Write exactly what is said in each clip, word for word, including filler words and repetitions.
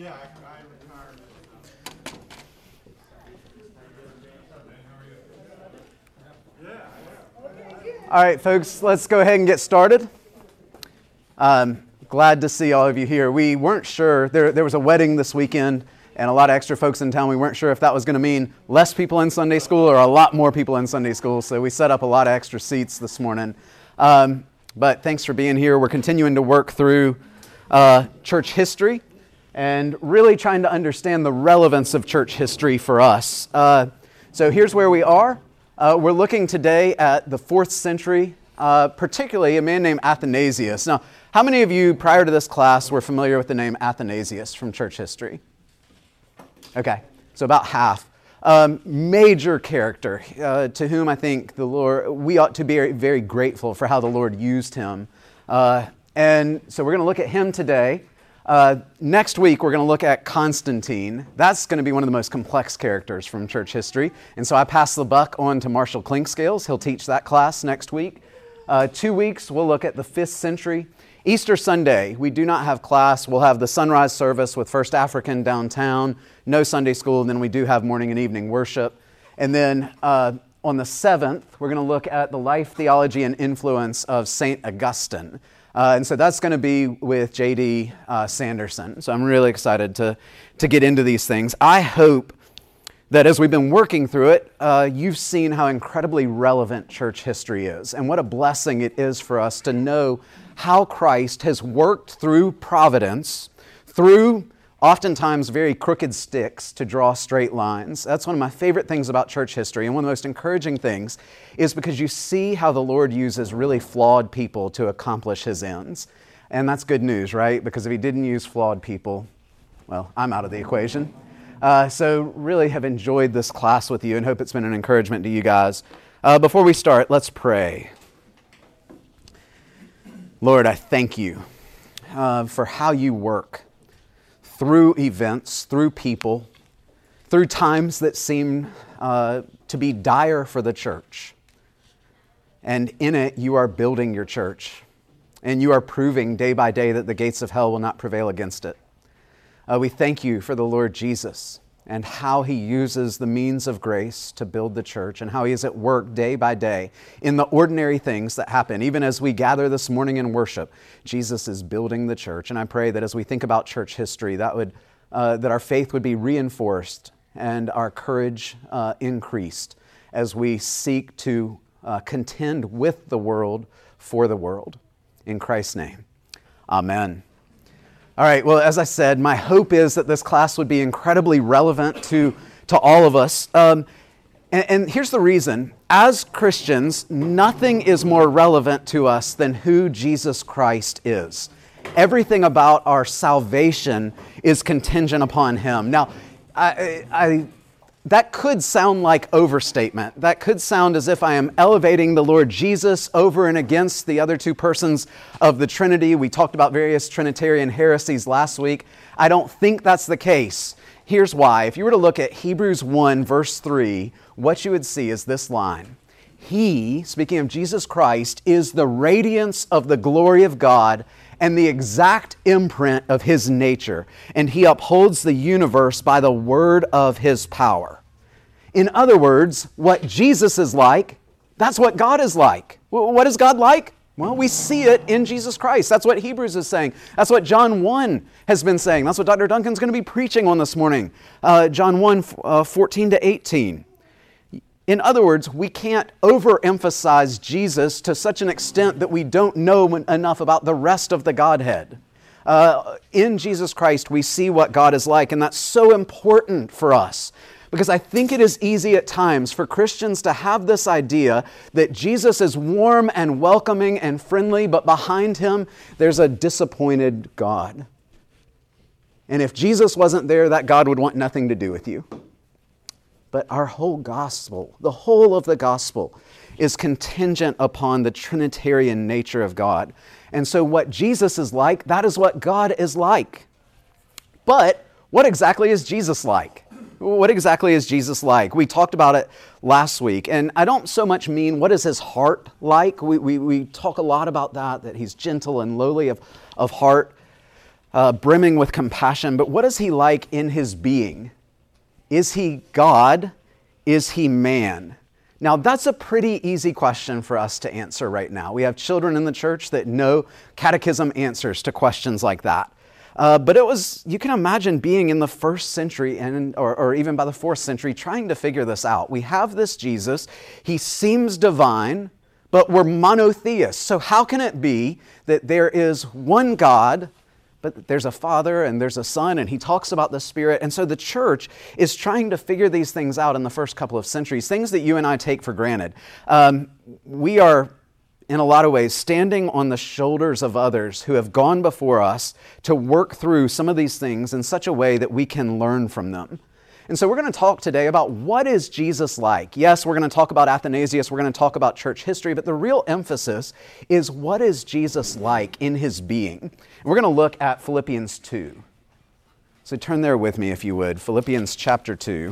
Yeah, I, I retired. All right, folks, let's go ahead and get started. Um, glad to see all of you here. We weren't sure. There, there was a wedding this weekend and a lot of extra folks in town. We weren't sure if that was going to mean less people in Sunday school or a lot more people in Sunday school, so we set up a lot of extra seats this morning. Um, but thanks for being here. We're continuing to work through uh, church history and really trying to understand the relevance of church history for us. Uh, so here's where we are. Uh, we're looking today at the fourth century, uh, particularly a man named Athanasius. Now, how many of you prior to this class were familiar with the name Athanasius from church history? Okay, so about half. Um, major character uh, to whom I think the Lord, we ought to be very grateful for how the Lord used him. Uh, and so we're going to look at him today. Uh, next week, we're going to look at Constantine. That's going to be one of the most complex characters from church history. And so I pass the buck on to Marshall Clinkscales. He'll teach that class next week. Uh, two weeks, we'll look at the fifth century. Easter Sunday, we do not have class. We'll have the sunrise service with First African downtown. No Sunday school. And then we do have morning and evening worship. And then uh, on the seventh, we're going to look at the life, theology, and influence of Saint Augustine. Uh, and so that's going to be with J D Uh, Sanderson. So I'm really excited to, to get into these things. I hope that as we've been working through it, uh, you've seen how incredibly relevant church history is and what a blessing it is for us to know how Christ has worked through providence, through oftentimes very crooked sticks to draw straight lines. That's one of my favorite things about church history, and one of the most encouraging things is because you see how the Lord uses really flawed people to accomplish His ends. And that's good news, right? Because if He didn't use flawed people, well, I'm out of the equation. Uh, so really have enjoyed this class with you and hope it's been an encouragement to you guys. Uh, before we start, let's pray. Lord, I thank you uh, for how you work through events, through people, through times that seem uh, to be dire for the church. And in it, you are building your church. And you are proving day by day that the gates of hell will not prevail against it. Uh, we thank you for the Lord Jesus and how He uses the means of grace to build the church and how He is at work day by day in the ordinary things that happen. Even as we gather this morning in worship, Jesus is building the church. And I pray that as we think about church history, that would uh, that our faith would be reinforced and our courage uh, increased as we seek to uh, contend with the world for the world. In Christ's name, amen. All right, well, as I said, my hope is that this class would be incredibly relevant to, to all of us. Um, and, and here's the reason. As Christians, nothing is more relevant to us than who Jesus Christ is. Everything about our salvation is contingent upon Him. Now, I, I, that could sound like overstatement. That could sound as if I am elevating the Lord Jesus over and against the other two persons of the Trinity. We talked about various Trinitarian heresies last week. I don't think that's the case. Here's why. If you were to look at Hebrews one, verse three, what you would see is this line. He, speaking of Jesus Christ, is the radiance of the glory of God and the exact imprint of His nature, and He upholds the universe by the word of His power. In other words, what Jesus is like, that's what God is like. What is God like? Well, we see it in Jesus Christ. That's what Hebrews is saying. That's what John one has been saying. That's what Doctor Duncan's going to be preaching on this morning. Uh, John one, uh, fourteen to eighteen. In other words, we can't overemphasize Jesus to such an extent that we don't know enough about the rest of the Godhead. Uh, in Jesus Christ, we see what God is like, and that's so important for us. Because I think it is easy at times for Christians to have this idea that Jesus is warm and welcoming and friendly, but behind Him, there's a disappointed God. And if Jesus wasn't there, that God would want nothing to do with you. But our whole gospel, the whole of the gospel, is contingent upon the Trinitarian nature of God. And so what Jesus is like, that is what God is like. But what exactly is Jesus like? What exactly is Jesus like? We talked about it last week, and I don't so much mean what is His heart like. We, we, we talk a lot about that, that He's gentle and lowly of, of heart. uh, brimming with compassion, but what is he like in his being? Is he God? Is he man? Now, that's a pretty easy question for us to answer right now. We have children in the church that know catechism answers to questions like that. Uh, but it was, you can imagine being in the first century and or, or even by the fourth century trying to figure this out. We have this Jesus. He seems divine, but we're monotheists. So how can it be that there is one God, but there's a Father and there's a Son, and he talks about the Spirit? And so the church is trying to figure these things out in the first couple of centuries, things that you and I take for granted. Um, we are, in a lot of ways, standing on the shoulders of others who have gone before us to work through some of these things in such a way that we can learn from them. And so we're going to talk today about what is Jesus like. Yes, we're going to talk about Athanasius, we're going to talk about church history, but the real emphasis is what is Jesus like in his being. And we're going to look at Philippians two. So turn there with me if you would, Philippians chapter two.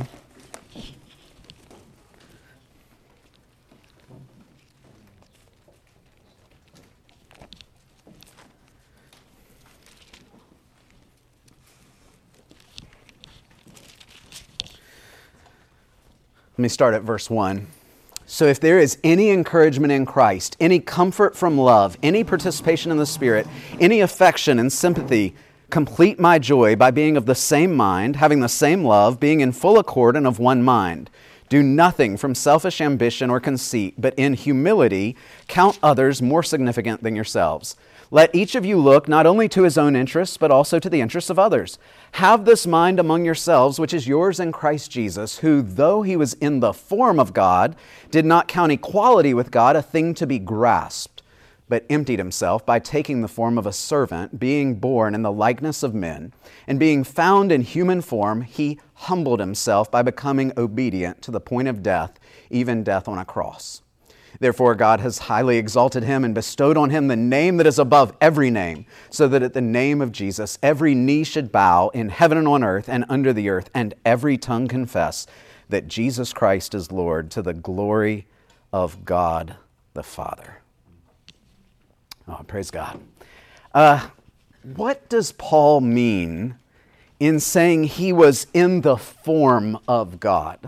Let me start at verse one. So if there is any encouragement in Christ, any comfort from love, any participation in the Spirit, any affection and sympathy, complete my joy by being of the same mind, having the same love, being in full accord and of one mind. Do nothing from selfish ambition or conceit, but in humility count others more significant than yourselves. Let each of you look not only to his own interests, but also to the interests of others. Have this mind among yourselves, which is yours in Christ Jesus, who, though he was in the form of God, did not count equality with God a thing to be grasped, but emptied himself by taking the form of a servant, being born in the likeness of men. And being found in human form, he humbled himself by becoming obedient to the point of death, even death on a cross. Therefore, God has highly exalted him and bestowed on him the name that is above every name, so that at the name of Jesus every knee should bow in heaven and on earth and under the earth, and every tongue confess that Jesus Christ is Lord, to the glory of God the Father. Oh, praise God. Uh, what does Paul mean in saying he was in the form of God?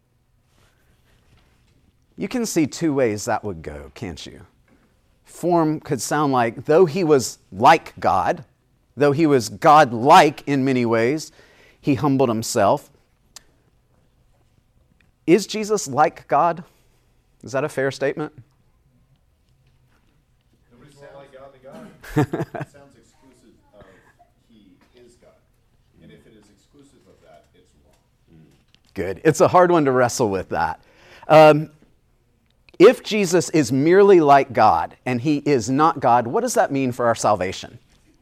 You can see two ways that would go, can't you? Form could sound like, though he was like God, though he was God-like in many ways, he humbled himself. Is Jesus like God? Is that a fair statement? Nobody's more like God than God. It sounds exclusive of he is God. And if it is exclusive of that, it's wrong. Good. It's a hard one to wrestle with that. Um, If Jesus is merely like God and he is not God, what does that mean for our salvation?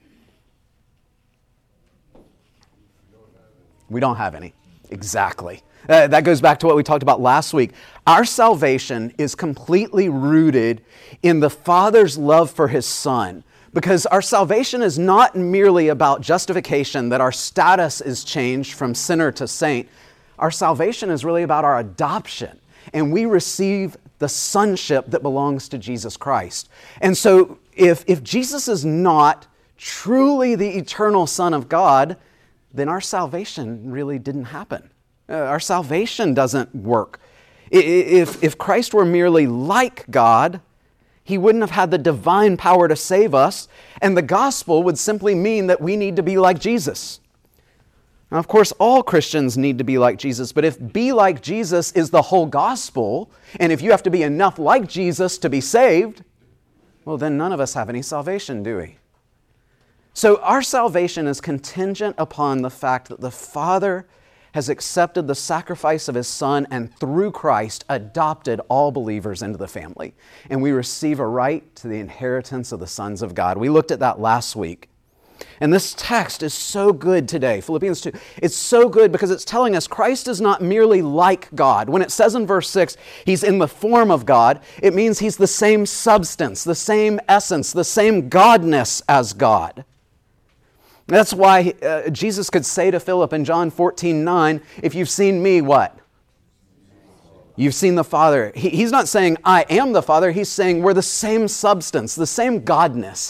We don't have any. Exactly. Uh, that goes back to what we talked about last week. Our salvation is completely rooted in the Father's love for his Son, because our salvation is not merely about justification, that our status is changed from sinner to saint. Our salvation is really about our adoption, and we receive the sonship that belongs to Jesus Christ. And so if, if Jesus is not truly the eternal Son of God, then our salvation really didn't happen. Uh, our salvation doesn't work. If, if Christ were merely like God, he wouldn't have had the divine power to save us, and the gospel would simply mean that we need to be like Jesus. Now, of course, all Christians need to be like Jesus, but if be like Jesus is the whole gospel, and if you have to be enough like Jesus to be saved, well, then none of us have any salvation, do we? So our salvation is contingent upon the fact that the Father has accepted the sacrifice of his Son and through Christ adopted all believers into the family. And we receive a right to the inheritance of the sons of God. We looked at that last week. And this text is so good today, Philippians two. It's so good because it's telling us Christ is not merely like God. When it says in verse six, he's in the form of God, it means he's the same substance, the same essence, the same godness as God. That's why uh, Jesus could say to Philip in John fourteen nine, if you've seen me, what? You've seen the Father. He, he's not saying, I am the Father. He's saying we're the same substance, the same godness.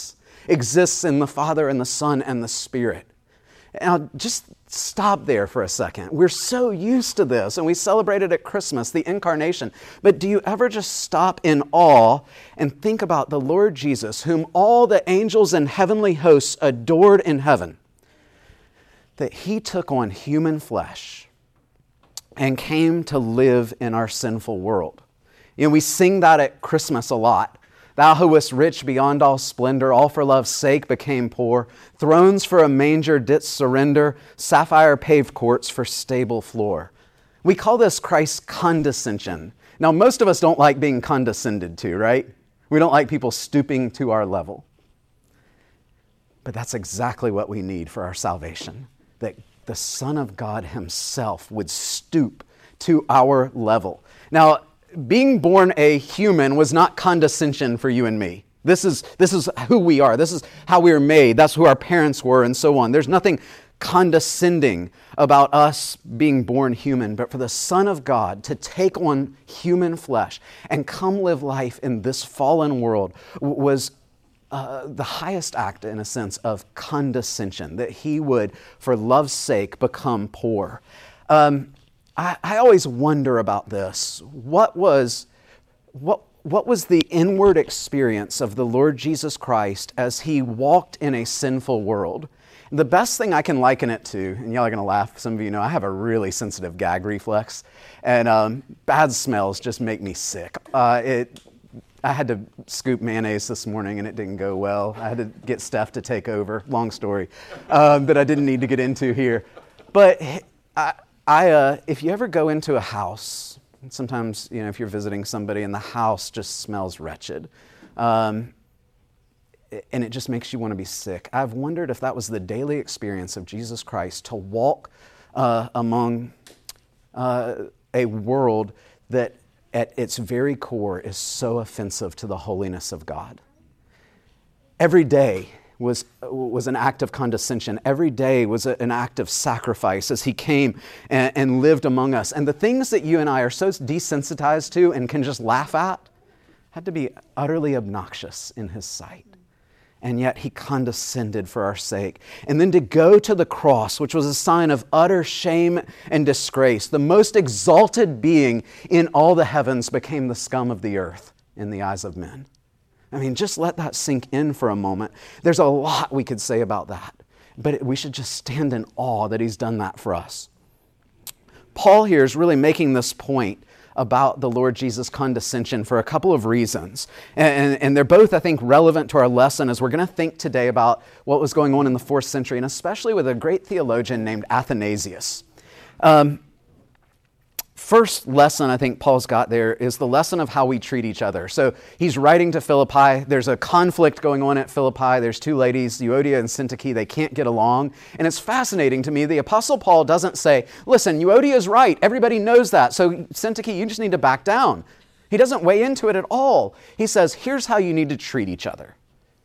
exists in the Father and the Son and the Spirit. Now, just stop there for a second. We're so used to this, and we celebrate it at Christmas, the incarnation. But do you ever just stop in awe and think about the Lord Jesus, whom all the angels and heavenly hosts adored in heaven, that he took on human flesh and came to live in our sinful world? You know, we sing that at Christmas a lot. Thou who wast rich beyond all splendor, all for love's sake became poor. Thrones for a manger didst surrender, sapphire paved courts for stable floor. We call this Christ's condescension. Now, most of us don't like being condescended to, right? We don't like people stooping to our level. But that's exactly what we need for our salvation, that the Son of God himself would stoop to our level. Now, being born a human was not condescension for you and me. This is, this is who we are. This is how we were made. That's who our parents were and so on. There's nothing condescending about us being born human, but for the Son of God to take on human flesh and come live life in this fallen world was uh, the highest act, in a sense, of condescension, that he would, for love's sake, become poor. Um, I, I always wonder about this. What was, what, what was the inward experience of the Lord Jesus Christ as he walked in a sinful world? The best thing I can liken it to, and y'all are going to laugh, some of you know, I have a really sensitive gag reflex, and um, bad smells just make me sick. Uh, it, I had to scoop mayonnaise this morning, and it didn't go well. I had to get Steph to take over. Long story, um, that I didn't need to get into here. But I... I, uh, if you ever go into a house, sometimes, you know, if you're visiting somebody and the house just smells wretched, um, and it just makes you want to be sick. I've wondered if that was the daily experience of Jesus Christ, to walk uh, among uh, a world that at its very core is so offensive to the holiness of God. Every day was was an act of condescension. Every day was a, an act of sacrifice as he came and, and lived among us. And the things that you and I are so desensitized to and can just laugh at had to be utterly obnoxious in his sight. And yet he condescended for our sake. And then to go to the cross, which was a sign of utter shame and disgrace, the most exalted being in all the heavens became the scum of the earth in the eyes of men. I mean, just let that sink in for a moment. There's a lot we could say about that, but we should just stand in awe that he's done that for us. Paul here is really making this point about the Lord Jesus' condescension for a couple of reasons. And, and they're both, I think, relevant to our lesson as we're going to think today about what was going on in the fourth century, and especially with a great theologian named Athanasius. Um, First lesson I think Paul's got there is the lesson of how we treat each other. So he's writing to Philippi. There's a conflict going on at Philippi. There's two ladies, Euodia and Syntyche. They can't get along. And it's fascinating to me. The Apostle Paul doesn't say, listen, Euodia is right. Everybody knows that. So Syntyche, you just need to back down. He doesn't weigh into it at all. He says, here's how you need to treat each other.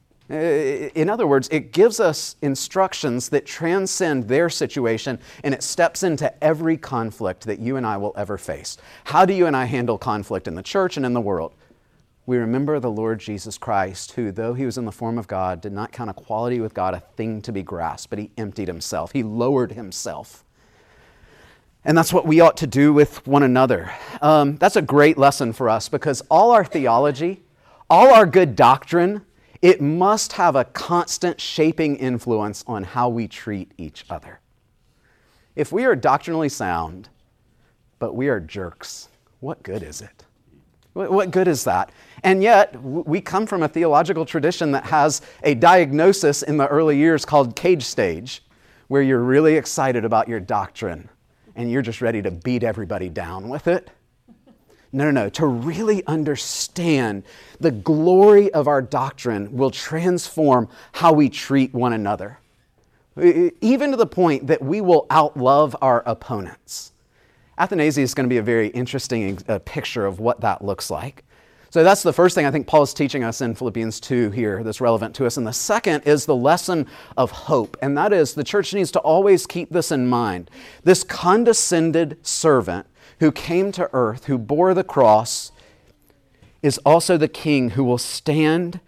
In other words, it gives us instructions that transcend their situation, and it steps into every conflict that you and I will ever face. How do you and I handle conflict in the church and in the world? We remember the Lord Jesus Christ, who, though he was in the form of God, did not count equality with God a thing to be grasped, but he emptied himself. He lowered himself. And that's what we ought to do with one another. Um, that's a great lesson for us, because all our theology, all our good doctrine, it must have a constant shaping influence on how we treat each other. If we are doctrinally sound, but we are jerks, what good is it? What good is that? And yet, we come from a theological tradition that has a diagnosis in the early years called cage stage, where you're really excited about your doctrine and you're just ready to beat everybody down with it. No, no, no. To really understand the glory of our doctrine will transform how we treat one another, even to the point that we will outlove our opponents. Athanasius is going to be a very interesting uh, picture of what that looks like. So that's the first thing I think Paul is teaching us in Philippians two here that's relevant to us. And the second is the lesson of hope. And that is the church needs to always keep this in mind. This condescended servant who came to earth, who bore the cross, is also the king who will stand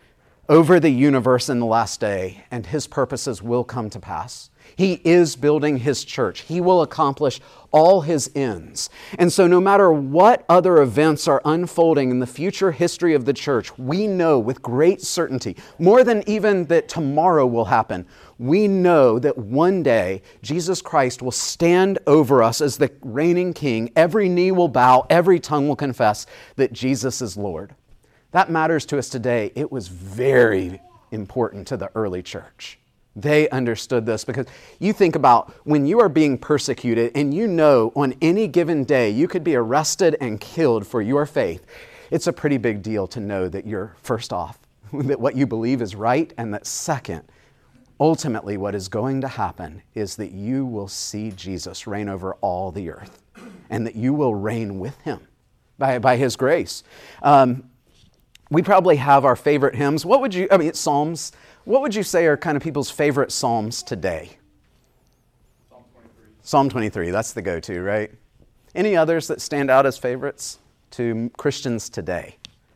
over the universe in the last day, and his purposes will come to pass. He is building his church. He will accomplish all his ends. And so no matter what other events are unfolding in the future history of the church, we know with great certainty, more than even that tomorrow will happen, we know that one day Jesus Christ will stand over us as the reigning king. Every knee will bow, every tongue will confess that Jesus is Lord. That matters to us today. It was very important to the early church. They understood this because you think about when you are being persecuted and you know on any given day you could be arrested and killed for your faith. It's a pretty big deal to know that you're, first off, that what you believe is right, and that second, ultimately what is going to happen is that you will see Jesus reign over all the earth and that you will reign with him by, by his grace. Um, we probably have our favorite hymns. What would you, I mean, it's Psalms. What would you say are kind of people's favorite Psalms today? Psalm twenty-three. Psalm twenty-three, that's the go-to, right? Any others that stand out as favorites to Christians today?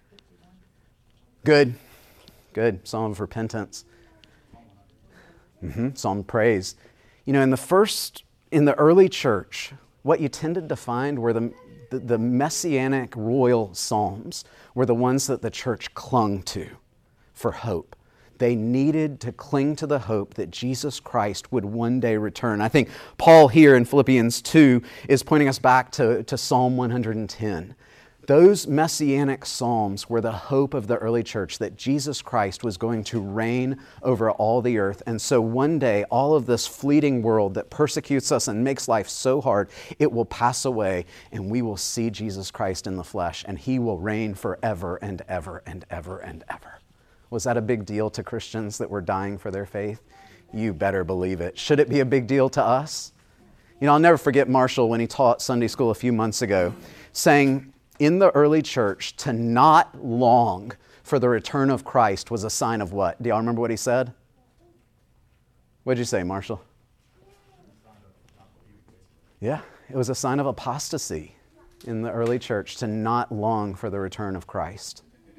Good, good. Psalm of repentance. Mm-hmm. Psalm praise. You know, in the first, in the early church, what you tended to find were the, the, the messianic royal psalms were the ones that the church clung to for hope. They needed to cling to the hope that Jesus Christ would one day return. I think Paul here in Philippians two is pointing us back to, to Psalm one hundred ten. Those messianic psalms were the hope of the early church that Jesus Christ was going to reign over all the earth. And so one day, all of this fleeting world that persecutes us and makes life so hard, it will pass away and we will see Jesus Christ in the flesh and he will reign forever and ever and ever and ever. Was that a big deal to Christians that were dying for their faith? You better believe it. Should it be a big deal to us? You know, I'll never forget Marshall when he taught Sunday school a few months ago, saying in the early church to not long for the return of Christ was a sign of what? Do y'all remember what he said? What did you say, Marshall? Yeah, it was a sign of apostasy in the early church to not long for the return of Christ.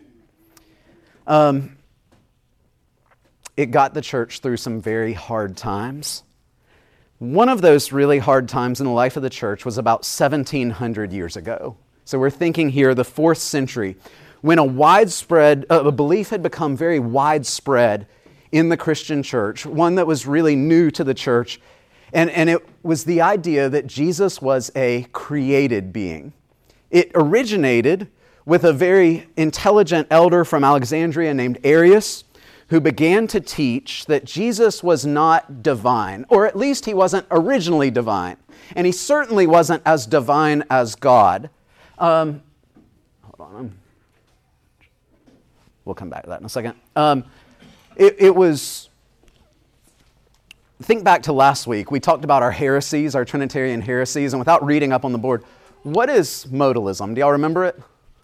Um, it got the church through some very hard times. One of those really hard times in the life of the church was about seventeen hundred years ago. So we're thinking here the fourth century, when a widespread, uh, a belief had become very widespread in the Christian church, one that was really new to the church, and, and it was the idea that Jesus was a created being. It originated with a very intelligent elder from Alexandria named Arius, who began to teach that Jesus was not divine, or at least he wasn't originally divine, and he certainly wasn't as divine as God. Um, hold on, we'll come back to that in a second. Um, it, it was, think back to last week, we talked about our heresies, our Trinitarian heresies, and without reading up on the board, what is modalism? Do y'all remember it?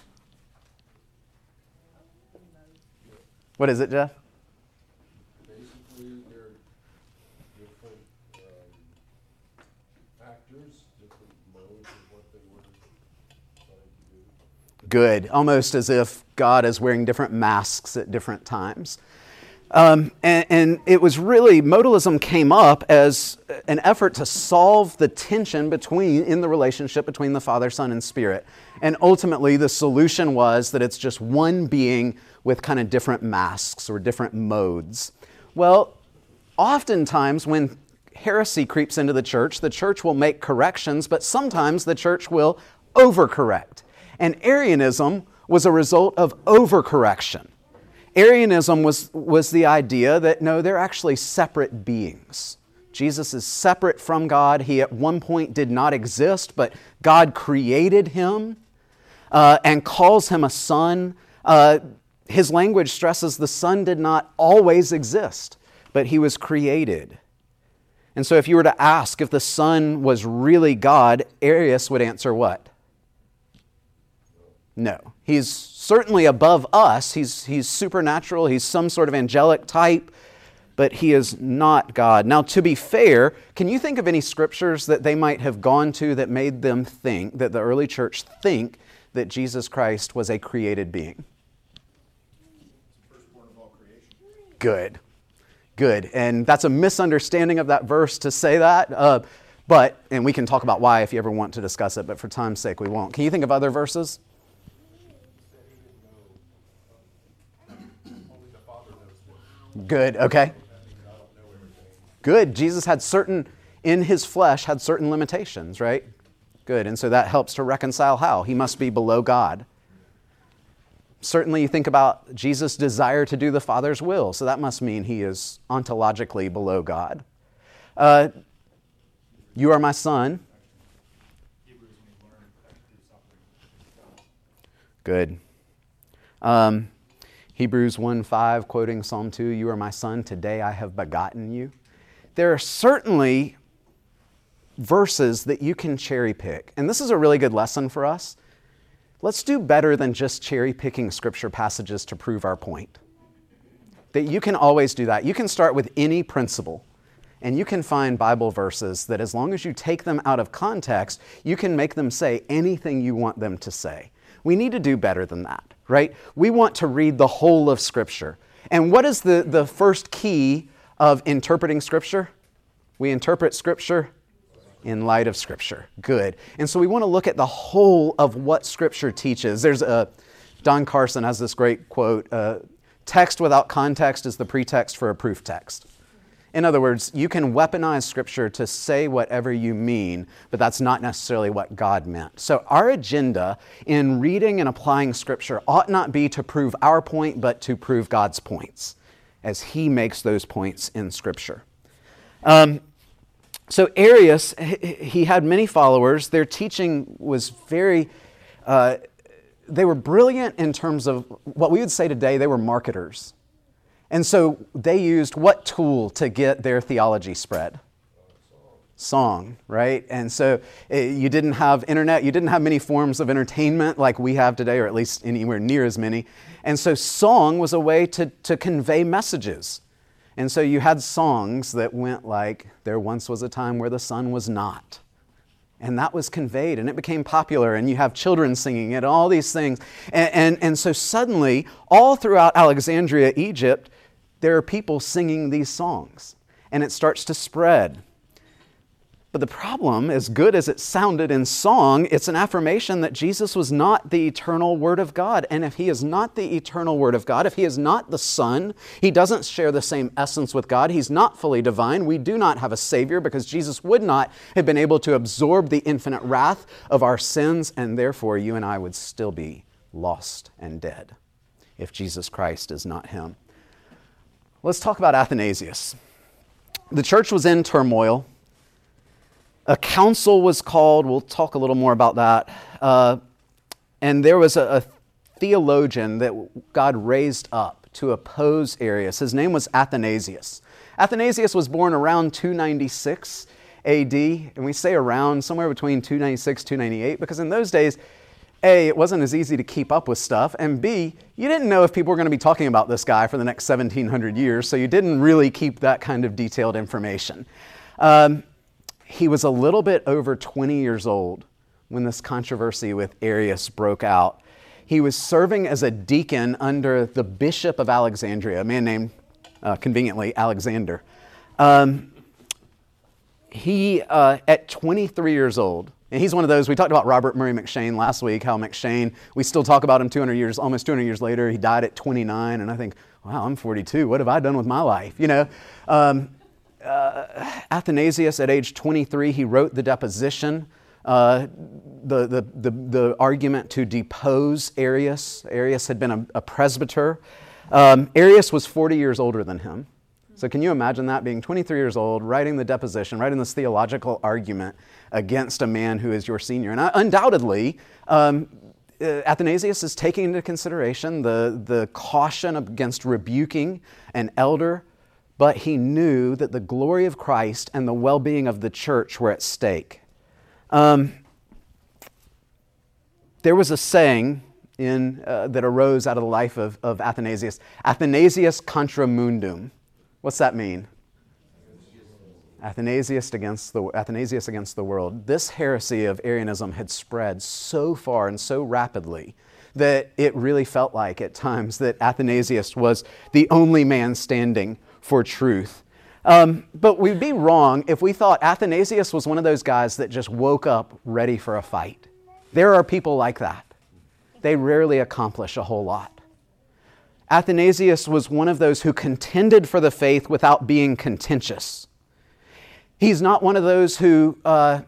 What is it, Jeff? Basically, they're different um, factors, different modes of what they were trying to do. Good. Almost as if God is wearing different masks at different times. Um, and, and it was really, modalism came up as an effort to solve the tension between, in the relationship between the Father, Son, and Spirit. And ultimately, the solution was that it's just one being with kind of different masks or different modes. Well, oftentimes when heresy creeps into the church, the church will make corrections, but sometimes the church will overcorrect. And Arianism was a result of overcorrection. Arianism was, was the idea that, no, they're actually separate beings. Jesus is separate from God. He at one point did not exist, but God created him uh, and calls him a son. Uh, his language stresses the Son did not always exist, but he was created. And so if you were to ask if the Son was really God, Arius would answer what? No. He's certainly above us. He's, he's supernatural. He's some sort of angelic type, but he is not God. Now, to be fair, can you think of any scriptures that they might have gone to that made them think, that the early church think, that Jesus Christ was a created being? Firstborn of all creation. Good. Good. And that's a misunderstanding of that verse to say that. Uh, but, and we can talk about why if you ever want to discuss it, but for time's sake, we won't. Can you think of other verses? Good. Okay. Good. Jesus had certain, in his flesh, had certain limitations, right? Good. And so that helps to reconcile how? He must be below God. Certainly you think about Jesus' desire to do the Father's will, so that must mean he is ontologically below God. Uh, you are my son. Good. Um, Hebrews one five, quoting Psalm two, you are my son, today I have begotten you. There are certainly verses that you can cherry pick, and this is a really good lesson for us. Let's do better than just cherry-picking scripture passages to prove our point. That you can always do that. You can start with any principle, and you can find Bible verses that as long as you take them out of context, you can make them say anything you want them to say. We need to do better than that, right? We want to read the whole of Scripture. And what is the, the first key of interpreting Scripture? We interpret Scripture in light of Scripture. Good. And so we want to look at the whole of what Scripture teaches. There's a, Don Carson has this great quote, uh, text without context is the pretext for a proof text. In other words, you can weaponize Scripture to say whatever you mean, but that's not necessarily what God meant. So our agenda in reading and applying Scripture ought not be to prove our point, but to prove God's points as He makes those points in Scripture. Um, So Arius, he had many followers. Their teaching was very, uh, they were brilliant in terms of what we would say today, they were marketers. And so they used what tool to get their theology spread? Song, right? And so uh, you didn't have internet, you didn't have many forms of entertainment like we have today, or at least anywhere near as many. And so song was a way to, to convey messages. And so you had songs that went like, there once was a time where the sun was not. And that was conveyed, and it became popular, and you have children singing it, and all these things. And, and, and so suddenly, all throughout Alexandria, Egypt, there are people singing these songs, and it starts to spread. But the problem, as good as it sounded in song, it's an affirmation that Jesus was not the eternal Word of God. And if He is not the eternal Word of God, if He is not the Son, He doesn't share the same essence with God. He's not fully divine. We do not have a Savior because Jesus would not have been able to absorb the infinite wrath of our sins, and therefore you and I would still be lost and dead if Jesus Christ is not Him. Let's talk about Athanasius. The church was in turmoil. A council was called. We'll talk a little more about that. Uh, and there was a, a theologian that God raised up to oppose Arius. His name was Athanasius. Athanasius was born around two ninety-six A D, and we say around somewhere between two ninety-six, two ninety-eight, because in those days, A, it wasn't as easy to keep up with stuff, and B, you didn't know if people were going to be talking about this guy for the next seventeen hundred years, so you didn't really keep that kind of detailed information. Um, He was a little bit over twenty years old when this controversy with Arius broke out. He was serving as a deacon under the Bishop of Alexandria, a man named, uh, conveniently, Alexander. Um, he, uh, at twenty-three years old, and he's one of those, we talked about Robert Murray M'Cheyne last week, how M'Cheyne, we still talk about him two hundred years, almost two hundred years later. He died at twenty-nine, and I think, wow, I'm forty-two. What have I done with my life? You know, um, Uh, Athanasius, at age twenty-three, he wrote the deposition, uh, the, the, the, the argument to depose Arius. Arius had been a, a presbyter. Um, Arius was forty years older than him. So can you imagine that, being twenty-three years old, writing the deposition, writing this theological argument against a man who is your senior? And uh, undoubtedly, um, uh, Athanasius is taking into consideration the, the caution against rebuking an elder, but he knew that the glory of Christ and the well-being of the church were at stake. Um, there was a saying in, uh, that arose out of the life of, of Athanasius, Athanasius contra mundum. What's that mean? Athanasius against the, Athanasius against the world. This heresy of Arianism had spread so far and so rapidly that it really felt like at times that Athanasius was the only man standing for truth. Um, but we'd be wrong if we thought Athanasius was one of those guys that just woke up ready for a fight. There are people like that. They rarely accomplish a whole lot. Athanasius was one of those who contended for the faith without being contentious. He's not one of those who uh,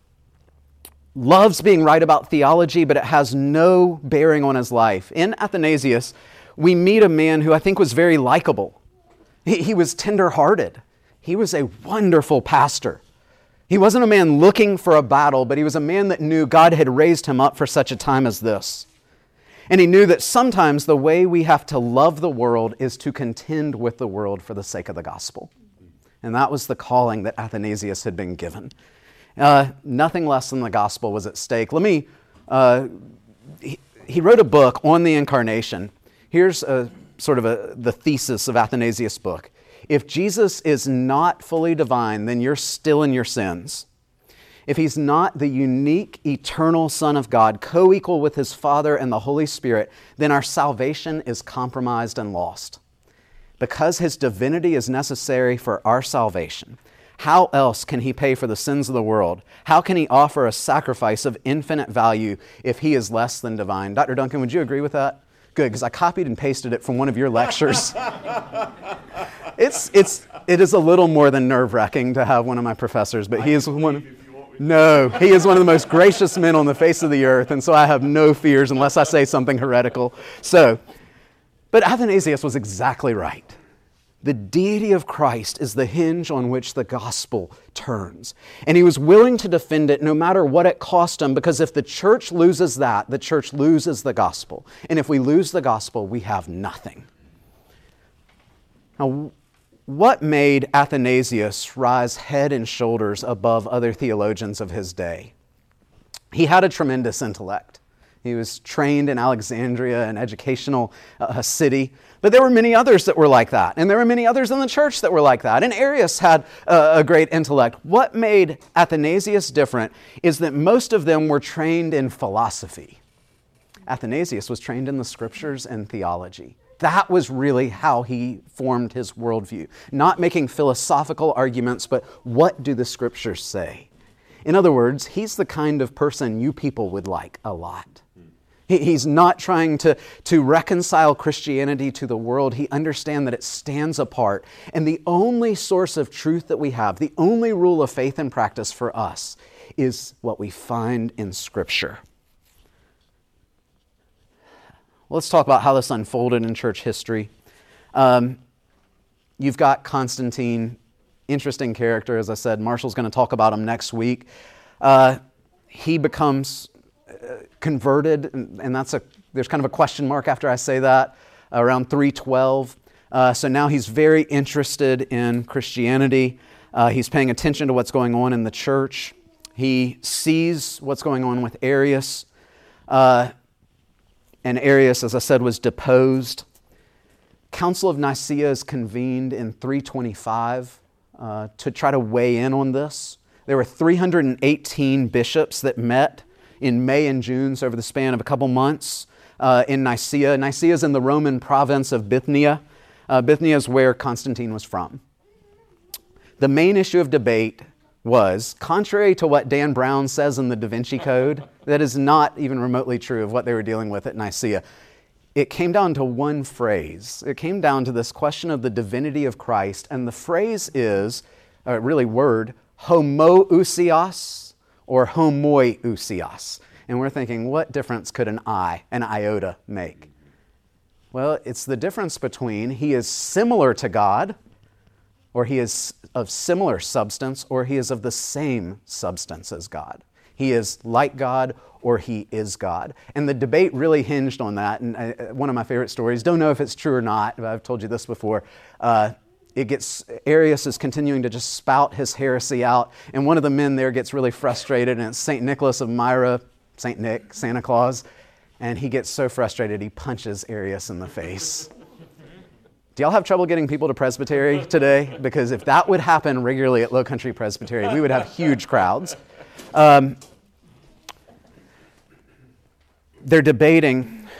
loves being right about theology, but it has no bearing on his life. In Athanasius, we meet a man who I think was very likable. He, he was tender-hearted. He was a wonderful pastor. He wasn't a man looking for a battle, but he was a man that knew God had raised him up for such a time as this. And he knew that sometimes the way we have to love the world is to contend with the world for the sake of the gospel. And that was the calling that Athanasius had been given. Uh, nothing less than the gospel was at stake. Let me, uh, he, he wrote a book on the incarnation. Here's a, sort of a, the thesis of Athanasius' book. If Jesus is not fully divine, then you're still in your sins. If he's not the unique, eternal Son of God, co-equal with his Father and the Holy Spirit, then our salvation is compromised and lost. Because his divinity is necessary for our salvation, how else can he pay for the sins of the world? How can he offer a sacrifice of infinite value if he is less than divine? Doctor Duncan, would you agree with that? Good, because I copied and pasted it from one of your lectures. it's, it's, it is a little more than nerve-wracking to have one of my professors, but he is one of... No, he is one of the most gracious men on the face of the earth, and so I have no fears unless I say something heretical. So, but Athanasius was exactly right. The deity of Christ is the hinge on which the gospel turns. And he was willing to defend it no matter what it cost him, because if the church loses that, the church loses the gospel. And if we lose the gospel, we have nothing. Now, what made Athanasius rise head and shoulders above other theologians of his day? He had a tremendous intellect. He was trained in Alexandria, an educational uh, city. But there were many others that were like that. And there were many others in the church that were like that. And Arius had uh, a great intellect. What made Athanasius different is that most of them were trained in philosophy. Athanasius was trained in the scriptures and theology. That was really how he formed his worldview. Not making philosophical arguments, but what do the scriptures say? In other words, he's the kind of person you people would like a lot. He's not trying to, to reconcile Christianity to the world. He understands that it stands apart. And the only source of truth that we have, the only rule of faith and practice for us, is what we find in Scripture. Let's talk about how this unfolded in church history. Um, you've got Constantine, interesting character, as I said. Marshall's going to talk about him next week. Uh, he becomes uh, converted, and, and that's a there's kind of a question mark after I say that, around three twelve. Uh, so now he's very interested in Christianity. Uh, he's paying attention to what's going on in the church. He sees what's going on with Arius. Uh, And Arius, as I said, was deposed. Council of Nicaea is convened in three twenty-five uh, to try to weigh in on this. There were three hundred eighteen bishops that met in May and June, so over the span of a couple months uh, in Nicaea. Nicaea is in the Roman province of Bithynia. Uh, Bithynia is where Constantine was from. The main issue of debate was, contrary to what Dan Brown says in the Da Vinci Code, that is not even remotely true of what they were dealing with at Nicaea. It came down to one phrase. It came down to this question of the divinity of Christ, and the phrase is, uh, really word, homoousios or homoiousios. And we're thinking, what difference could an I, an iota, make? Well, it's the difference between he is similar to God, or he is of similar substance, or he is of the same substance as God. He is like God, or he is God. And the debate really hinged on that. And I, one of my favorite stories, don't know if it's true or not, but I've told you this before, uh, it gets, Arius is continuing to just spout his heresy out, and one of the men there gets really frustrated, and it's Saint Nicholas of Myra, Saint Nick, Santa Claus, and he gets so frustrated he punches Arius in the face. Do y'all have trouble getting people to Presbytery today? Because if that would happen regularly at Low Country Presbytery, we would have huge crowds. Um, they're debating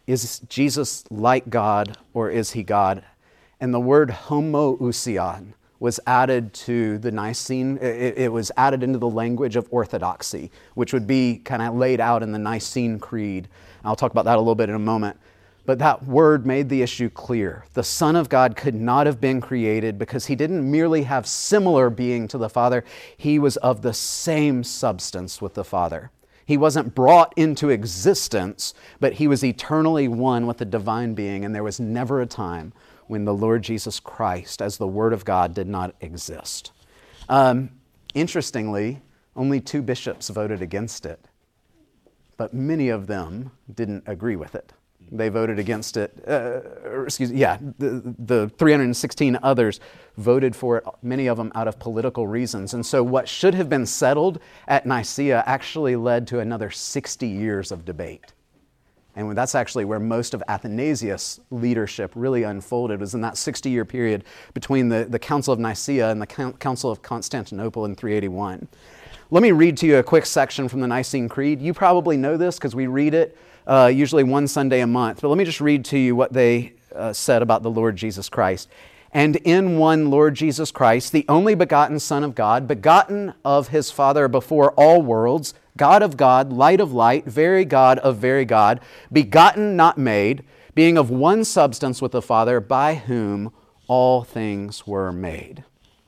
is Jesus like God or is he God? And the word homoousion was added to the Nicene, it, it was added into the language of orthodoxy, which would be kind of laid out in the Nicene Creed. I'll talk about that a little bit in a moment. But that word made the issue clear. The Son of God could not have been created because he didn't merely have similar being to the Father. He was of the same substance with the Father. He wasn't brought into existence, but he was eternally one with the divine being, and there was never a time when the Lord Jesus Christ, as the Word of God, did not exist. Um, interestingly, only two bishops voted against it, but many of them didn't agree with it. They voted against it, uh, or excuse me, yeah, the, the three hundred sixteen others voted for it, many of them out of political reasons. And so what should have been settled at Nicaea actually led to another sixty years of debate. And that's actually where most of Athanasius' leadership really unfolded, was in that sixty-year period between the, the Council of Nicaea and the Council of Constantinople in three eighty-one. Let me read to you a quick section from the Nicene Creed. You probably know this because we read it uh, usually one Sunday a month. But let me just read to you what they uh, said about the Lord Jesus Christ. And in one Lord Jesus Christ, the only begotten Son of God, begotten of his Father before all worlds, God of God, light of light, very God of very God, begotten, not made, being of one substance with the Father, by whom all things were made.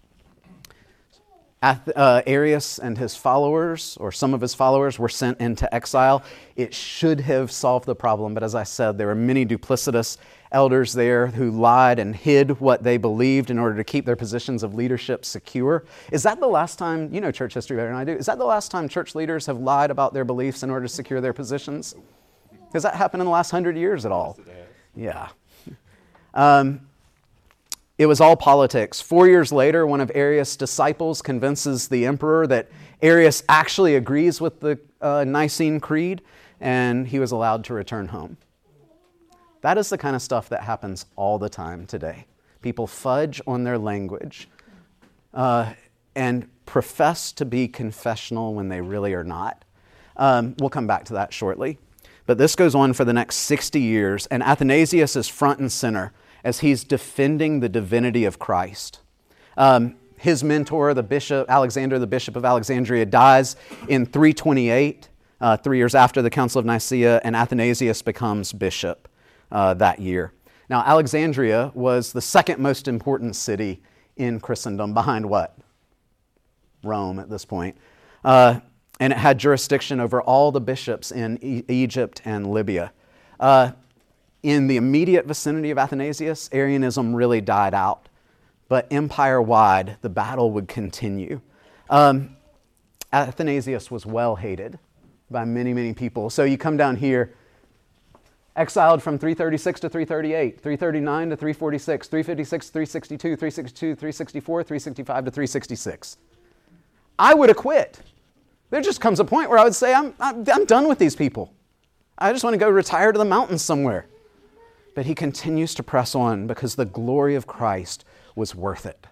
Uh, Arius and his followers, or some of his followers, were sent into exile. It should have solved the problem, but as I said, there were many duplicitous elders there who lied and hid what they believed in order to keep their positions of leadership secure. Is that the last time, you know church history better than I do, is that the last time church leaders have lied about their beliefs in order to secure their positions? Has that happened in the last hundred years at all? Yeah. Um, It was all politics. Four years later, one of Arius' disciples convinces the emperor that Arius actually agrees with the uh, Nicene Creed, and he was allowed to return home. That is the kind of stuff that happens all the time today. People fudge on their language uh, and profess to be confessional when they really are not. Um, we'll come back to that shortly. But this goes on for the next sixty years, and Athanasius is front and center as he's defending the divinity of Christ. Um, his mentor, the bishop, Alexander, the bishop of Alexandria, dies in three twenty-eight, uh, three years after the Council of Nicaea, and Athanasius becomes bishop uh, that year. Now, Alexandria was the second most important city in Christendom, behind what? Rome at this point. Uh, and it had jurisdiction over all the bishops in e- Egypt and Libya. Uh, In the immediate vicinity of Athanasius, Arianism really died out. But empire-wide, the battle would continue. Um, Athanasius was well hated by many, many people. So you come down here, exiled from three thirty-six to three thirty-eight, three thirty-nine to three forty-six, three fifty-six, three sixty-two, three sixty-two, three sixty-four, three sixty-five to three sixty-six. I would have quit. There just comes a point where I would say, I'm, I'm, I'm done with these people. I just want to go retire to the mountains somewhere. But he continues to press on because the glory of Christ was worth it.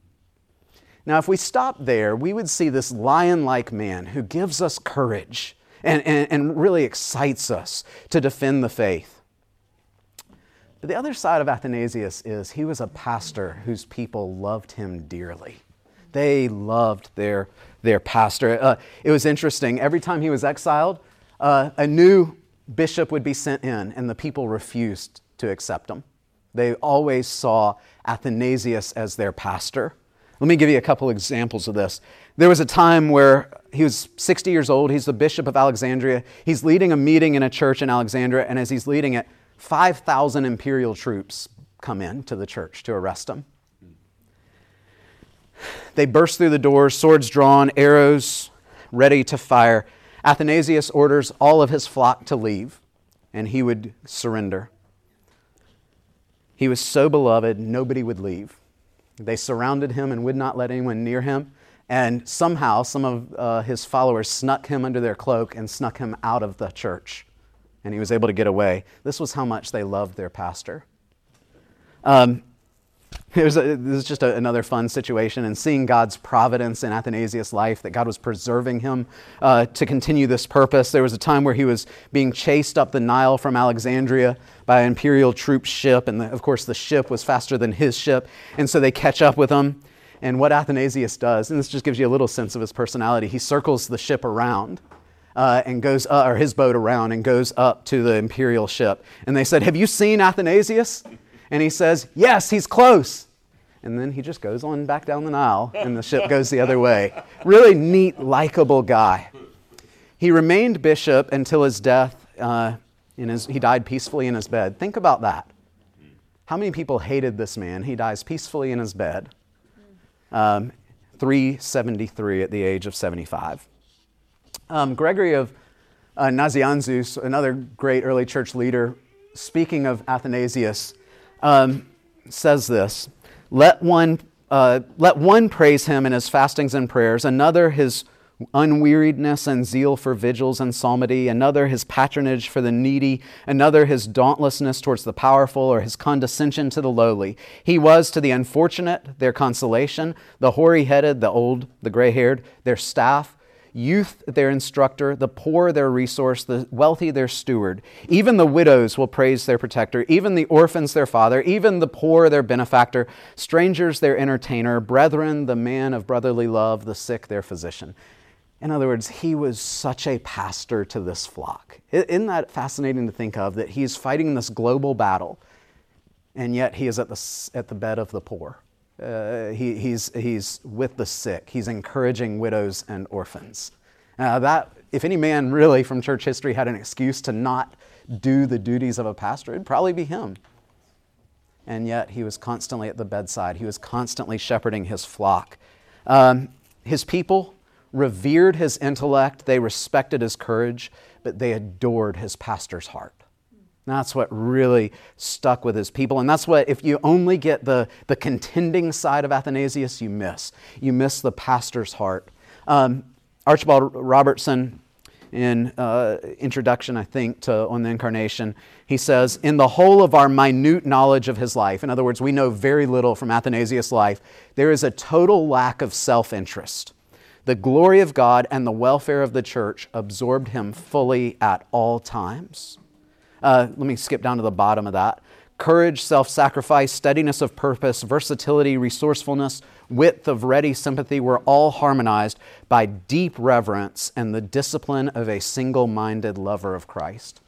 Now, if we stop there, we would see this lion-like man who gives us courage and, and, and really excites us to defend the faith. But the other side of Athanasius is he was a pastor whose people loved him dearly. They loved their, their pastor. Uh, it was interesting. Every time he was exiled, uh, a new bishop would be sent in, and the people refused to accept him. They always saw Athanasius as their pastor. Let me give you a couple examples of this. There was a time where he was sixty years old. He's the bishop of Alexandria. He's leading a meeting in a church in Alexandria, and as he's leading it, five thousand imperial troops come in to the church to arrest him. They burst through the doors, swords drawn, arrows ready to fire. Athanasius orders all of his flock to leave, and he would surrender. He was so beloved, nobody would leave. They surrounded him and would not let anyone near him. And somehow, some of uh, his followers snuck him under their cloak and snuck him out of the church. And he was able to get away. This was how much they loved their pastor. Um, It was a, this is just a, another fun situation, and seeing God's providence in Athanasius' life, that God was preserving him uh, to continue this purpose. There was a time where he was being chased up the Nile from Alexandria by an imperial troop ship, and the, of course the ship was faster than his ship, and so they catch up with him. And what Athanasius does, and this just gives you a little sense of his personality, he circles the ship around uh, and goes, uh, or his boat around and goes up to the imperial ship. And they said, "Have you seen Athanasius?" And he says, "Yes, he's close." And then he just goes on back down the Nile, and the ship goes the other way. Really neat, likable guy. He remained bishop until his death. Uh, in his, he died peacefully in his bed. Think about that. How many people hated this man? He dies peacefully in his bed. Um, three seventy-three at the age of seventy-five. Um, Gregory of uh, Nazianzus, another great early church leader, speaking of Athanasius, um, says this: Let one, uh, let one praise him in his fastings and prayers, another his unweariedness and zeal for vigils and psalmody, another his patronage for the needy, another his dauntlessness towards the powerful, or his condescension to the lowly. He was to the unfortunate their consolation, the hoary-headed, the old, the gray-haired, their staff, youth their instructor, the poor their resource, the wealthy their steward. Even the widows will praise their protector, even the orphans their father, even the poor their benefactor, strangers their entertainer, brethren the man of brotherly love, the sick their physician. In other words, he was such a pastor to this flock. Isn't that fascinating to think of, that he's fighting this global battle, and yet he is at the, at the bed of the poor. Uh, he, he's, he's with the sick. He's encouraging widows and orphans. Uh, that, if any man really from church history had an excuse to not do the duties of a pastor, it'd probably be him. And yet he was constantly at the bedside. He was constantly shepherding his flock. Um, his people revered his intellect, they respected his courage, but they adored his pastor's heart. That's what really stuck with his people. And that's what, if you only get the, the contending side of Athanasius, you miss. You miss the pastor's heart. Um, Archibald Robertson, in uh, introduction, I think, to On the Incarnation, he says, "In the whole of our minute knowledge of his life," in other words, we know very little from Athanasius' life, "there is a total lack of self-interest. The glory of God and the welfare of the church absorbed him fully at all times." Uh, let me skip down to the bottom of that. Courage, self-sacrifice, steadiness of purpose, versatility, resourcefulness, width of ready sympathy were all harmonized by deep reverence and the discipline of a single-minded lover of Christ.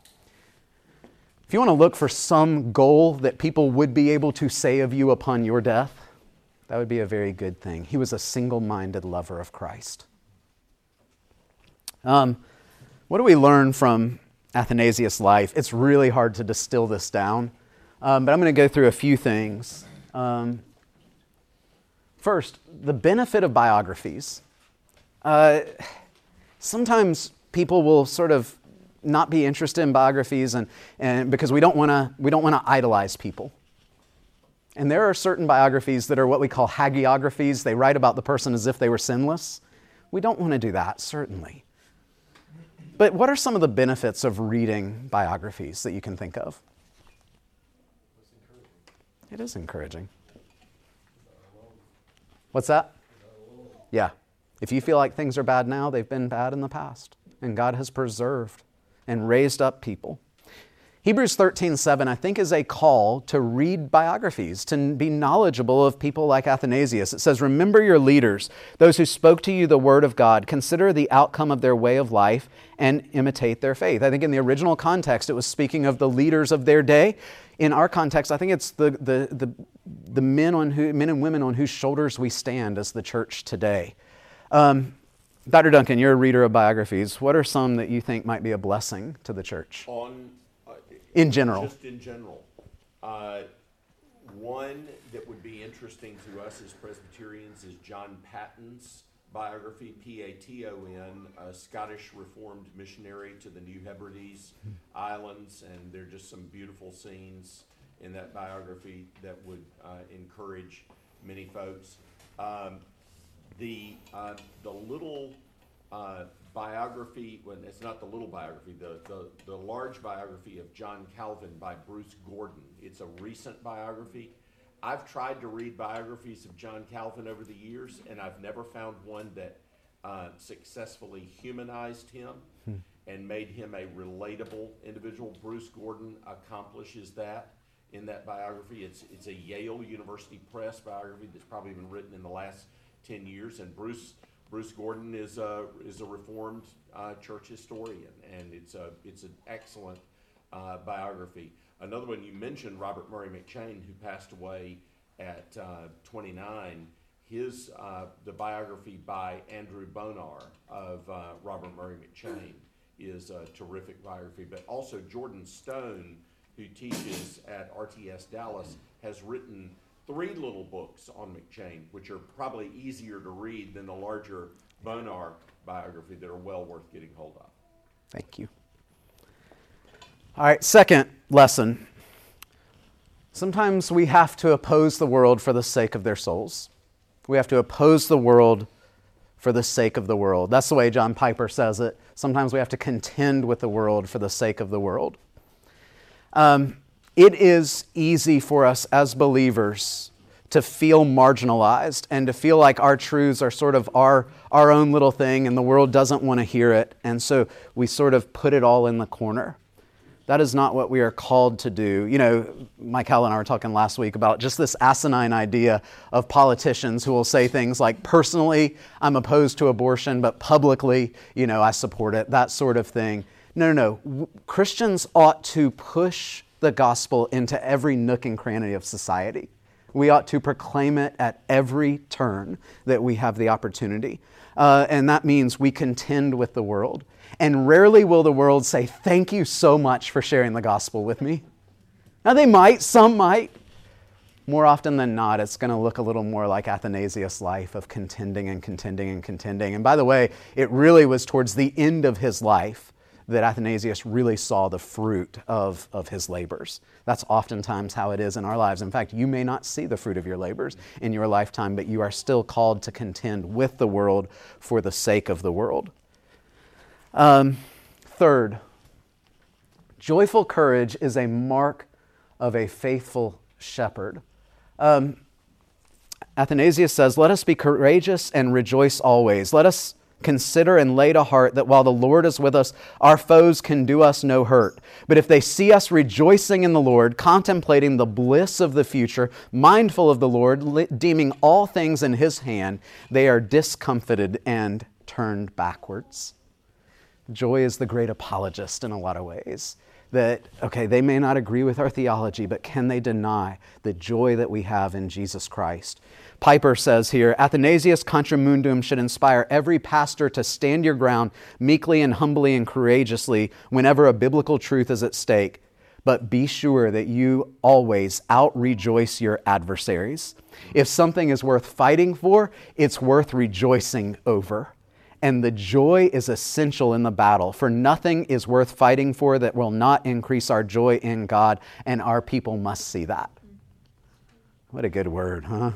If you want to look for some goal that people would be able to say of you upon your death, that would be a very good thing. He was a single-minded lover of Christ. Um, what do we learn from Athanasius' life? It's really hard to distill this down, um, but I'm going to go through a few things. Um, first, the benefit of biographies. Uh, sometimes people will sort of not be interested in biographies, and, and because we don't want to we don't want to idolize people. And there are certain biographies that are what we call hagiographies. They write about the person as if they were sinless. We don't want to do that, certainly. But what are some of the benefits of reading biographies that you can think of? It is encouraging. What's that? Yeah. If you feel like things are bad now, they've been bad in the past. And God has preserved and raised up people. Hebrews thirteen seven, I think, is a call to read biographies, to be knowledgeable of people like Athanasius. It says, "Remember your leaders, those who spoke to you the word of God. Consider the outcome of their way of life and imitate their faith." I think in the original context, it was speaking of the leaders of their day. In our context, I think it's the the the, the men on who men and women on whose shoulders we stand as the church today. Um, Doctor Duncan, you're a reader of biographies. What are some that you think might be a blessing to the church? On In general. Just in general. Uh, one that would be interesting to us as Presbyterians is John Patton's biography, P A T O N, a Scottish Reformed missionary to the New Hebrides Islands, and there are just some beautiful scenes in that biography that would uh, encourage many folks. Um, the uh, the little uh, biography, well, it's not the little biography, the, the, the large biography of John Calvin by Bruce Gordon. It's a recent biography. I've tried to read biographies of John Calvin over the years, and I've never found one that uh, successfully humanized him hmm. and made him a relatable individual. Bruce Gordon accomplishes that in that biography. It's it's a Yale University Press biography that's probably been written in the last ten years, and Bruce Bruce Gordon is a is a Reformed uh, church historian, and it's a it's an excellent uh, biography. Another one you mentioned, Robert Murray McCheyne, who passed away at uh, twenty-nine. His uh, the biography by Andrew Bonar of uh, Robert Murray McCheyne is a terrific biography. But also Jordan Stone, who teaches at R T S Dallas, has written three little books on McCheyne, which are probably easier to read than the larger Bonar biography that are well worth getting hold of. Thank you. All right, second lesson. Sometimes we have to oppose the world for the sake of their souls. We have to oppose the world for the sake of the world. That's the way John Piper says it. Sometimes we have to contend with the world for the sake of the world. Um, it is easy for us as believers to feel marginalized and to feel like our truths are sort of our, our own little thing and the world doesn't want to hear it. And so we sort of put it all in the corner. That is not what we are called to do. You know, Mike Howell and I were talking last week about just this asinine idea of politicians who will say things like, personally, I'm opposed to abortion, but publicly, you know, I support it, that sort of thing. No, no, no. Christians ought to push the gospel into every nook and cranny of society. We ought to proclaim it at every turn that we have the opportunity. Uh, and that means we contend with the world. And rarely will the world say, thank you so much for sharing the gospel with me. Now they might, some might. More often than not, it's going to look a little more like Athanasius' life of contending and contending and contending. And by the way, it really was towards the end of his life that Athanasius really saw the fruit of, of his labors. That's oftentimes how it is in our lives. In fact, you may not see the fruit of your labors in your lifetime, but you are still called to contend with the world for the sake of the world. Um, third, joyful courage is a mark of a faithful shepherd. Um, Athanasius says, let us be courageous and rejoice always. Let us consider and lay to heart that while the Lord is with us, our foes can do us no hurt. But if they see us rejoicing in the Lord, contemplating the bliss of the future, mindful of the Lord, deeming all things in His hand, they are discomfited and turned backwards. Joy is the great apologist in a lot of ways. That, okay, they may not agree with our theology, but can they deny the joy that we have in Jesus Christ? Piper says here, Athanasius Contra Mundum should inspire every pastor to stand your ground meekly and humbly and courageously whenever a biblical truth is at stake. But be sure that you always out-rejoice your adversaries. If something is worth fighting for, it's worth rejoicing over. And the joy is essential in the battle, for nothing is worth fighting for that will not increase our joy in God, and our people must see that. What a good word, huh?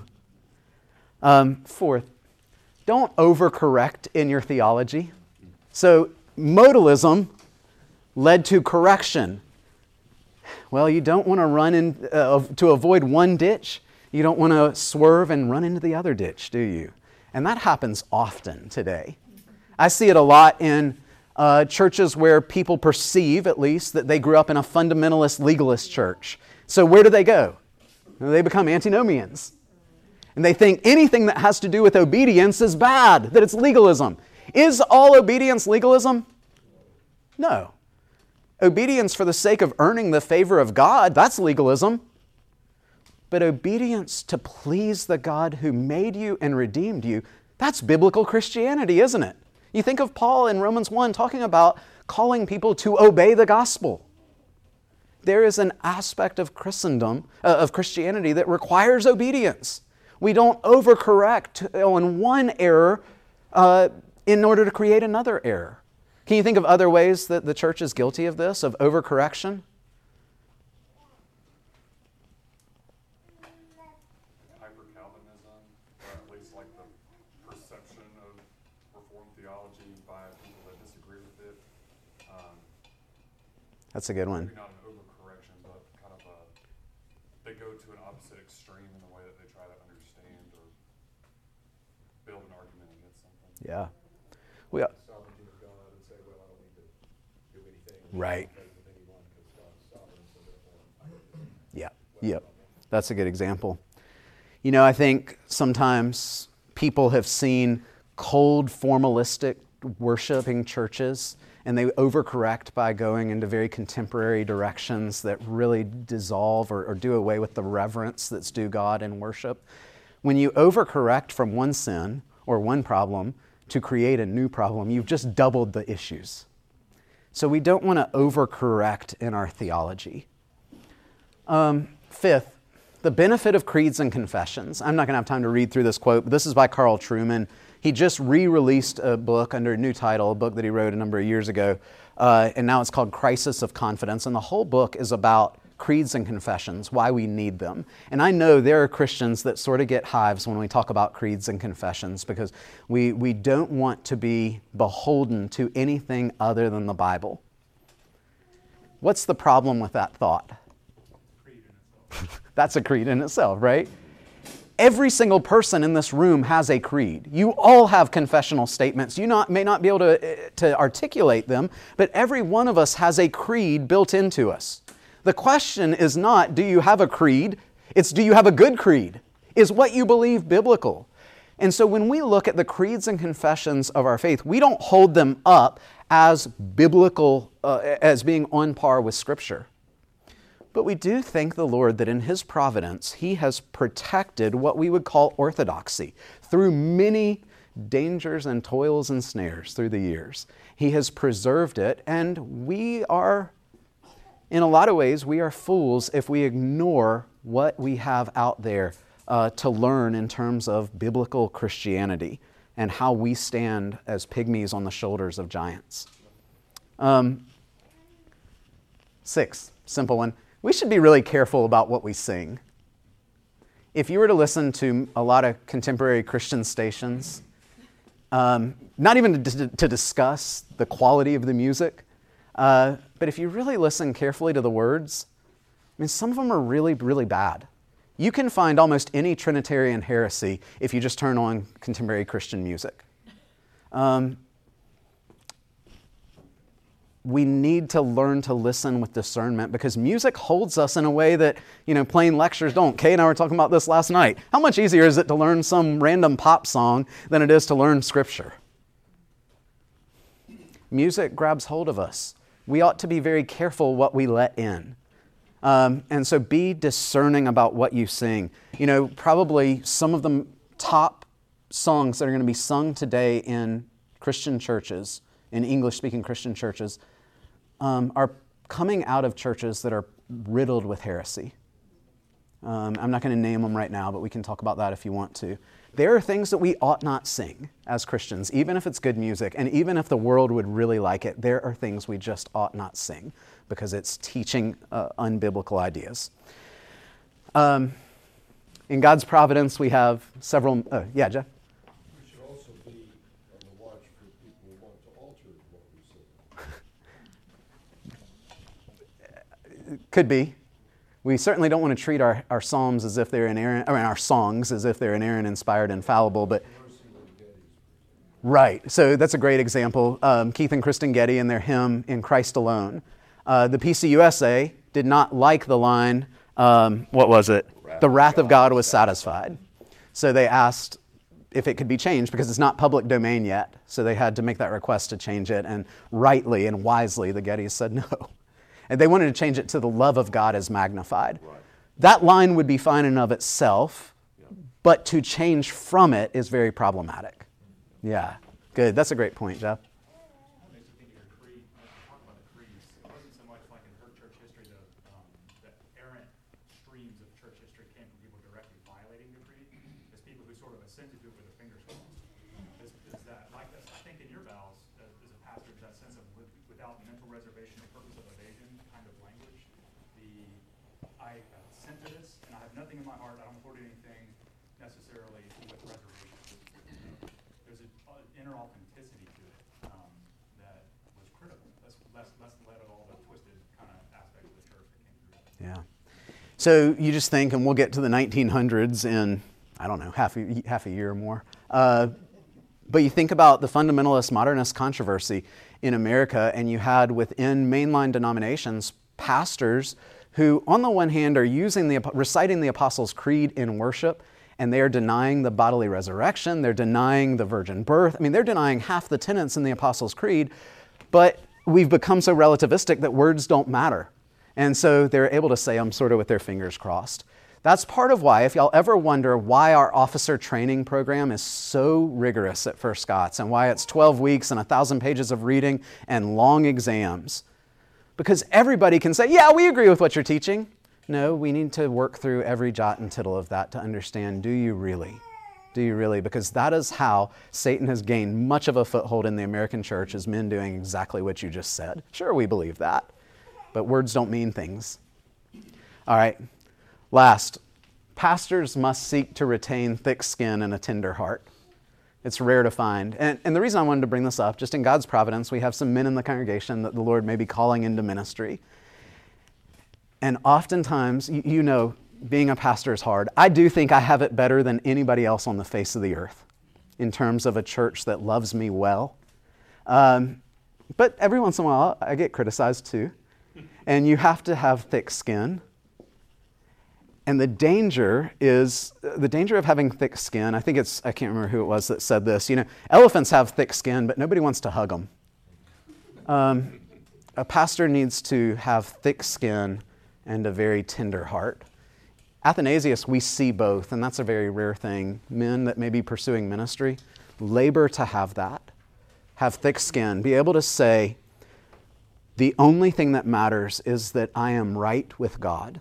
Um, fourth, don't overcorrect in your theology. So modalism led to correction. Well, you don't want to run in, uh, to avoid one ditch. You don't want to swerve and run into the other ditch, do you? And that happens often today. I see it a lot in uh, churches where people perceive, at least, that they grew up in a fundamentalist legalist church. So where do they go? They become antinomians. And they think anything that has to do with obedience is bad, that it's legalism. Is all obedience legalism? No. Obedience for the sake of earning the favor of God, that's legalism. But obedience to please the God who made you and redeemed you, that's biblical Christianity, isn't it? You think of Paul in Romans one talking about calling people to obey the gospel. There is an aspect of Christendom, uh, of Christianity that requires obedience. We don't overcorrect on one error uh, in order to create another error. Can you think of other ways that the church is guilty of this, of overcorrection? Hyper-Calvinism, or at least like the perception of Reformed theology by people that disagree with it. Um, That's a good one. Maybe not an overcorrection, but kind of a, they go to an opposite extreme. extreme in the way that they try to understand or build an argument against something. Yeah. We, The sovereignty of God and say, well, I don't need to do anything. Right. I don't do anything you want because God's sovereign, so therefore I don't do it. yeah. Yep. That's a good example. You know, I think sometimes people have seen cold, formalistic worshiping churches, and they overcorrect by going into very contemporary directions that really dissolve or, or do away with the reverence that's due God in worship. When you overcorrect from one sin or one problem to create a new problem, you've just doubled the issues. So we don't want to overcorrect in our theology. Um, fifth, the benefit of creeds and confessions. I'm not going to have time to read through this quote, but this is by Carl Trueman. He just re-released a book under a new title, a book that he wrote a number of years ago, uh, and now it's called Crisis of Confidence. And the whole book is about creeds and confessions, why we need them. And I know there are Christians that sort of get hives when we talk about creeds and confessions because we, we don't want to be beholden to anything other than the Bible. What's the problem with that thought? Creed in itself. That's a creed in itself, right? Every single person in this room has a creed. You all have confessional statements. You not, may not be able to, to articulate them, but every one of us has a creed built into us. The question is not, do you have a creed? It's, do you have a good creed? Is what you believe biblical? And so when we look at the creeds and confessions of our faith, we don't hold them up as biblical, uh, as being on par with Scripture. But we do thank the Lord that in His providence, He has protected what we would call orthodoxy through many dangers and toils and snares through the years. He has preserved it, and we are, in a lot of ways, we are fools if we ignore what we have out there uh, to learn in terms of biblical Christianity and how we stand as pygmies on the shoulders of giants. Um, six, simple one. We should be really careful about what we sing. If you were to listen to a lot of contemporary Christian stations, um, not even to, to discuss the quality of the music, uh, but if you really listen carefully to the words, I mean, some of them are really, really bad. You can find almost any Trinitarian heresy if you just turn on contemporary Christian music. Um, we need to learn to listen with discernment because music holds us in a way that, you know, plain lectures don't. Kay and I were talking about this last night. How much easier is it to learn some random pop song than it is to learn Scripture? Music grabs hold of us. We ought to be very careful what we let in. Um, and so be discerning about what you sing. You know, probably some of the top songs that are going to be sung today in Christian churches, in English-speaking Christian churches, um, are coming out of churches that are riddled with heresy. Um, I'm not going to name them right now, but we can talk about that if you want to. There are things that we ought not sing as Christians, even if it's good music, and even if the world would really like it, there are things we just ought not sing because it's teaching uh, unbiblical ideas. Um, in God's providence, we have several... Uh, yeah, Jeff? We should also be on the watch for people who want to alter what we say. Could be. We certainly don't want to treat our, our psalms as if they're inerrant, I mean, our songs as if they're inerrant, inspired, infallible, but... Right. So that's a great example. Um, Keith and Kristen Getty in their hymn, In Christ Alone. Uh, the P C U S A did not like the line, um, what was it? Wrath the wrath of of God God was satisfied. So they asked if it could be changed because it's not public domain yet. So they had to make that request to change it. And rightly and wisely, the Gettys said no. And they wanted to change it to the love of God is magnified. Right. That line would be fine in and of itself, but to change from it is very problematic. Yeah, good. That's a great point, Jeff. That makes me think of your creed. When you talk about the creeds, it wasn't so much like in her church history, the, um, the errant streams of church history came from people directly violating the creed. It's people who sort of assented to it with their fingers crossed. Is, is that like this? I think in your vows, as, as a pastor, is that sense of with, without mental reservation or purpose of evasion kind of language. The I assent to this, and I have nothing in my heart. I don't hold anything necessarily with reservation. There's an inner authenticity to it um, that was critical. Less, less, less let of all the twisted kind of aspects of the church that came through. Yeah. So you just think, and we'll get to the nineteen hundreds in, I don't know, half a, half a year or more. Uh, but you think about the fundamentalist modernist controversy in America, and you had within mainline denominations pastors who, on the one hand, are using the reciting the Apostles' Creed in worship, and they are denying the bodily resurrection, they're denying the virgin birth. I mean, they're denying half the tenets in the Apostles' Creed, but we've become so relativistic that words don't matter. And so they're able to say them sort of with their fingers crossed. That's part of why, if y'all ever wonder why our officer training program is so rigorous at First Scots and why it's twelve weeks and one thousand pages of reading and long exams, because everybody can say, yeah, we agree with what you're teaching. No, we need to work through every jot and tittle of that to understand, do you really? Do you really? Because that is how Satan has gained much of a foothold in the American church, is men doing exactly what you just said. Sure, we believe that, but words don't mean things. All right. Last, pastors must seek to retain thick skin and a tender heart. It's rare to find. And, and the reason I wanted to bring this up, just in God's providence, we have some men in the congregation that the Lord may be calling into ministry. And oftentimes, you, you know, being a pastor is hard. I do think I have it better than anybody else on the face of the earth in terms of a church that loves me well. Um, but every once in a while, I get criticized too. And you have to have thick skin. And the danger is, the danger of having thick skin, I think it's, I can't remember who it was that said this, you know, elephants have thick skin, but nobody wants to hug them. Um, a pastor needs to have thick skin and a very tender heart. Athanasius, we see both, and that's a very rare thing. Men that may be pursuing ministry, labor to have that. Have thick skin. Be able to say, the only thing that matters is that I am right with God.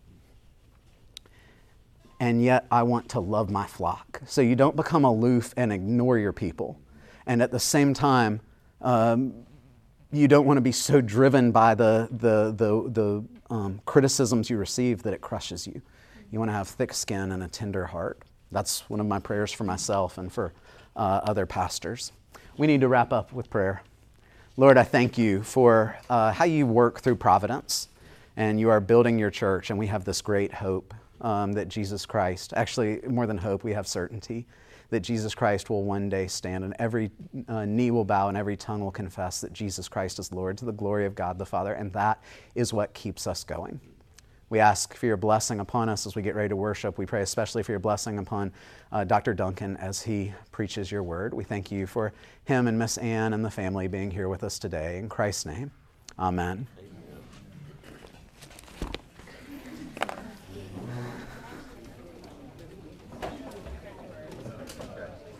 And yet I want to love my flock. So you don't become aloof and ignore your people. And at the same time, um, you don't want to be so driven by the, the, the, the um, criticisms you receive that it crushes you. You want to have thick skin and a tender heart. That's one of my prayers for myself and for uh, other pastors. We need to wrap up with prayer. Lord, I thank you for uh, how you work through providence, and you are building your church, and we have this great hope um, that Jesus Christ, actually more than hope, we have certainty that Jesus Christ will one day stand, and every uh, knee will bow and every tongue will confess that Jesus Christ is Lord, to the glory of God the Father, and that is what keeps us going. We ask for your blessing upon us as we get ready to worship. We pray especially for your blessing upon uh, Doctor Duncan as he preaches your word. We thank you for him and Miss Ann and the family being here with us today. In Christ's name, amen.